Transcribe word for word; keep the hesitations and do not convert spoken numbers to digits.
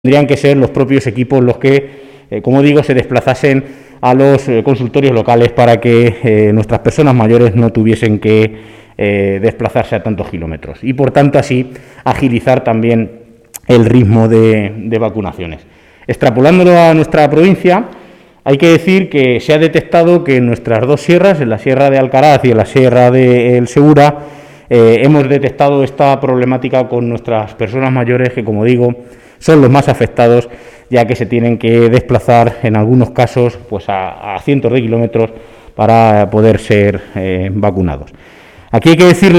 tendrían que ser los propios equipos los que, eh, como digo, se desplazasen a los eh, consultorios locales para que eh, nuestras personas mayores no tuviesen que eh, desplazarse a tantos kilómetros y, por tanto, así agilizar también el ritmo de, de vacunaciones. Extrapolándolo a nuestra provincia, hay que decir que se ha detectado que en nuestras dos sierras, en la Sierra de Alcaraz y en la Sierra de El Segura, eh, hemos detectado esta problemática con nuestras personas mayores que, como digo, son los más afectados, ya que se tienen que desplazar en algunos casos pues a, a cientos de kilómetros para poder ser eh, vacunados. Aquí hay que decirle